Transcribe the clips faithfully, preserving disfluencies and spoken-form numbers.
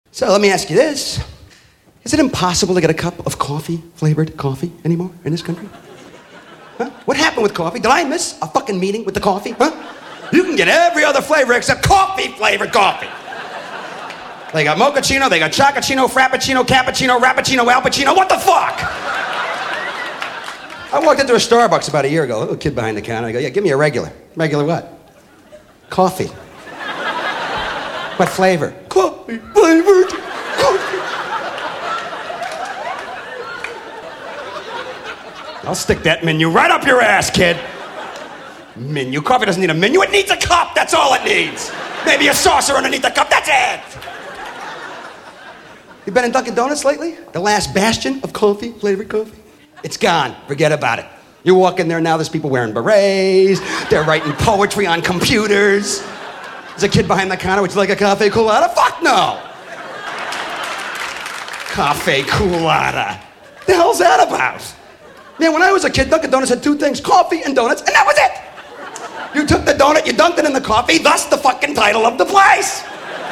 So let me ask you this. Is it impossible to get a cup of coffee-flavored coffee anymore in this country? Huh? What happened with coffee? Did I miss a fucking meeting with the coffee? Huh? You can get every other flavor except coffee-flavored coffee. They got mochaccino, they got chocochino, frappuccino, cappuccino, rappuccino, alpuccino. What the fuck? I walked into a Starbucks about a year ago. A little kid behind the counter. I go, yeah, give me a regular. Regular what? Coffee. What flavor? Coffee flavored coffee. I'll stick that menu right up your ass, kid. Menu. Coffee doesn't need a menu. It needs a cup. That's all it needs. Maybe a saucer underneath the cup. That's it. You been in Dunkin' Donuts lately? The last bastion of coffee, flavored coffee? It's gone. Forget about it. You walk in there now, there's people wearing berets. They're writing poetry on computers. There's a kid behind the counter. Would you like a cafe colada? Fuck no. Cafe colada. The hell's that about? Man, when I was a kid, Dunkin' Donuts had two things, coffee and donuts, and that was it. You took the donut, you dunked it in the coffee, thus the fucking title of the place.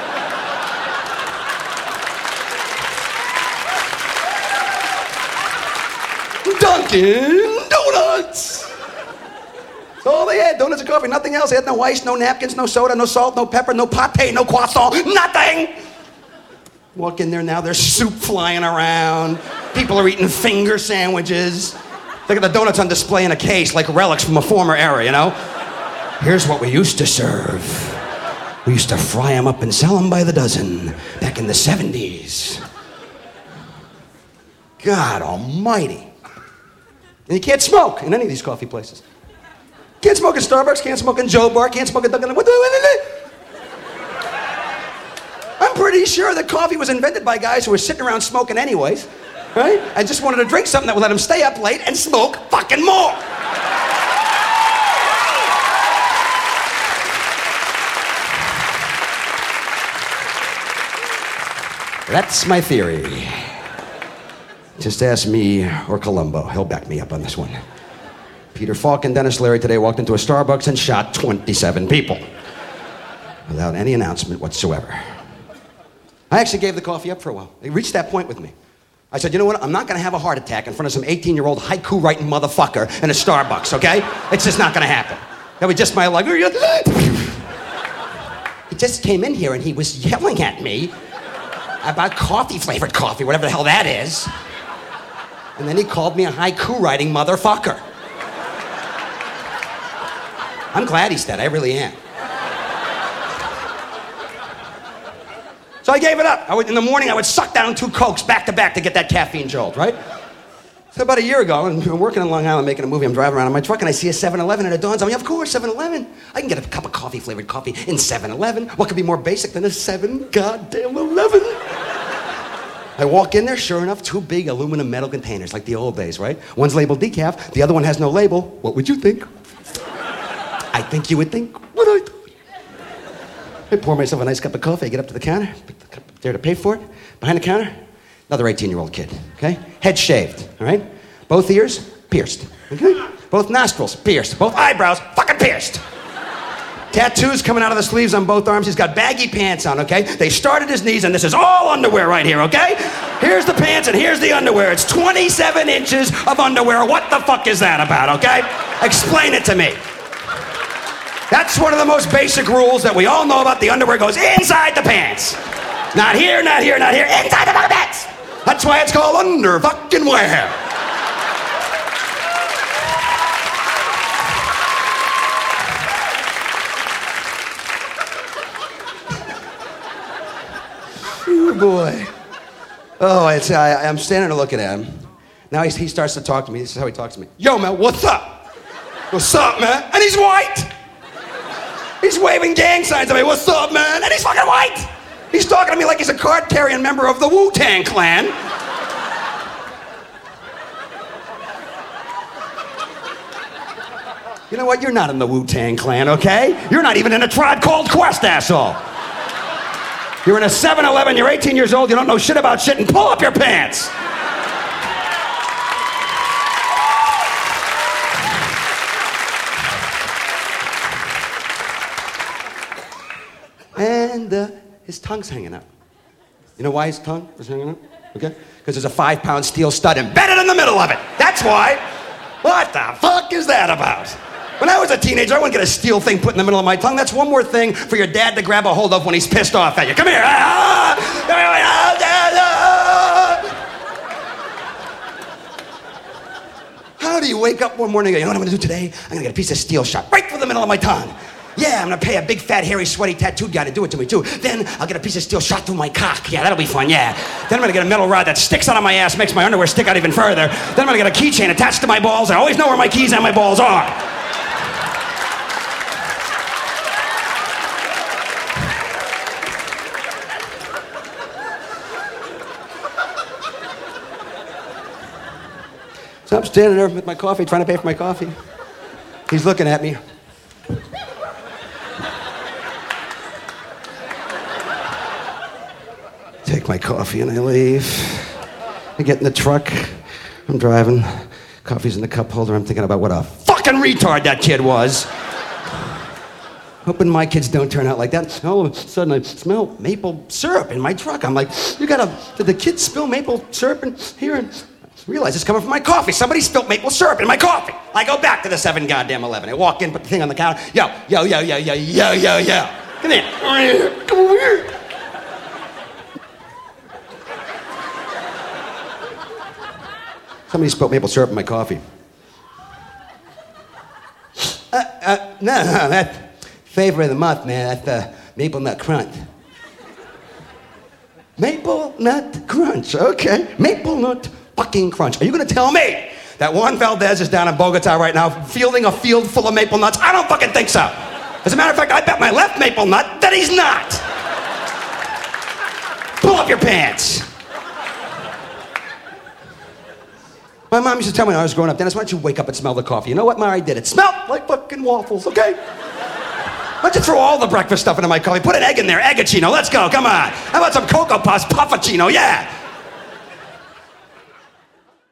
Dunkin' Donuts. That's all they had, donuts and coffee, nothing else. They had no ice, no napkins, no soda, no salt, no pepper, no pate, no croissant, nothing. Walk in there now, there's soup flying around. People are eating finger sandwiches. Look at the donuts on display in a case like relics from a former era, you know? Here's what we used to serve. We used to fry them up and sell them by the dozen back in the seventies. God almighty. And you can't smoke in any of these coffee places. Can't smoke in Starbucks, can't smoke in Joe Bar, can't smoke in Dunkin'. I'm pretty sure that coffee was invented by guys who were sitting around smoking anyways, right? And just wanted to drink something that would let them stay up late and smoke fucking more. That's my theory. Just ask me or Columbo. He'll back me up on this one. Peter Falk and Dennis Leary today walked into a Starbucks and shot twenty-seven people without any announcement whatsoever. I actually gave the coffee up for a while. It reached that point with me. I said, you know what? I'm not going to have a heart attack in front of some eighteen-year-old haiku-writing motherfucker in a Starbucks, okay? It's just not going to happen. That was just my luck. He just came in here and he was yelling at me about coffee-flavored coffee, whatever the hell that is. And then he called me a haiku-writing motherfucker. I'm glad he's dead. I really am. So I gave it up. I would, in the morning, I would suck down two Cokes back to back to get that caffeine jolt, right? So about a year ago, and I'm working in Long Island making a movie. I'm driving around in my truck, and I see a seven eleven, and it dawns on me, of course, seven eleven. I can get a cup of coffee-flavored coffee in seven eleven. What could be more basic than a seven goddamn eleven? I walk in there, sure enough, two big aluminum metal containers, like the old days, right? One's labeled decaf, the other one has no label. What would you think? I think you would think what I thought. I pour myself a nice cup of coffee, I get up to the counter, pick the cup up there to pay for it. Behind the counter, another eighteen-year-old kid, okay? Head shaved, all right? Both ears, pierced, okay? Both nostrils, pierced. Both eyebrows, fucking pierced. Tattoos coming out of the sleeves on both arms. He's got baggy pants on, okay? They start at his knees, and this is all underwear right here, okay? Here's the pants, and here's the underwear. It's twenty-seven inches of underwear. What the fuck is that about, okay? Explain it to me. That's one of the most basic rules that we all know about. The underwear goes inside the pants. Not here, not here, not here. Inside the fucking pants. That's why it's called under fucking wear. Oh, boy. Oh, it's, I, I'm standing there looking at him. Now he, he starts to talk to me. This is how he talks to me. Yo, man, what's up? What's up, man? And he's white. He's waving gang signs at me. What's up, man? And he's fucking white. He's talking to me like he's a card-carrying member of the Wu-Tang Clan. You know what? You're not in the Wu-Tang Clan, okay? You're not even in a Tribe Called Quest, asshole. You're in a seven eleven, you're eighteen years old, you don't know shit about shit, and pull up your pants. And uh, his tongue's hanging out. You know why his tongue was hanging out? Okay? Because there's a five pound steel stud embedded in the middle of it. That's why. What the fuck is that about? When I was a teenager, I wouldn't get a steel thing put in the middle of my tongue. That's one more thing for your dad to grab a hold of when he's pissed off at you. Come here. How do you wake up one morning and go, you know what I'm gonna do today? I'm gonna get a piece of steel shot right through the middle of my tongue. Yeah, I'm gonna pay a big, fat, hairy, sweaty, tattooed guy to do it to me, too. Then I'll get a piece of steel shot through my cock. Yeah, that'll be fun, yeah. Then I'm gonna get a metal rod that sticks out of my ass, makes my underwear stick out even further. Then I'm gonna get a keychain attached to my balls. I always know where my keys and my balls are. So I'm standing there with my coffee, trying to pay for my coffee. He's looking at me. Take my coffee and I leave. I get in the truck. I'm driving. Coffee's in the cup holder. I'm thinking about what a fucking retard that kid was. Hoping my kids don't turn out like that. All of a sudden, I smell maple syrup in my truck. I'm like, you gotta, did the kids spill maple syrup in here? And I realize it's coming from my coffee. Somebody spilled maple syrup in my coffee. I go back to the seven goddamn eleven. I walk in, put the thing on the counter. Yo, yo, yo, yo, yo, yo, yo, yo. Come here. Come over here. Somebody spilled maple syrup in my coffee. Uh, uh, no, no, that flavor of the month, man. That's the maple nut crunch. Maple nut crunch, okay. Maple nut fucking crunch. Are you gonna tell me that Juan Valdez is down in Bogota right now fielding a field full of maple nuts? I don't fucking think so. As a matter of fact, I bet my left maple nut that he's not. Pull up your pants. My mom used to tell me when I was growing up, Dennis, why don't you wake up and smell the coffee? You know what, Ma? I did. It smelled like fucking waffles, okay? Why don't you throw all the breakfast stuff into my coffee? Put an egg in there, eggachino, let's go, come on. How about some Cocoa Puffs, puffachino, yeah.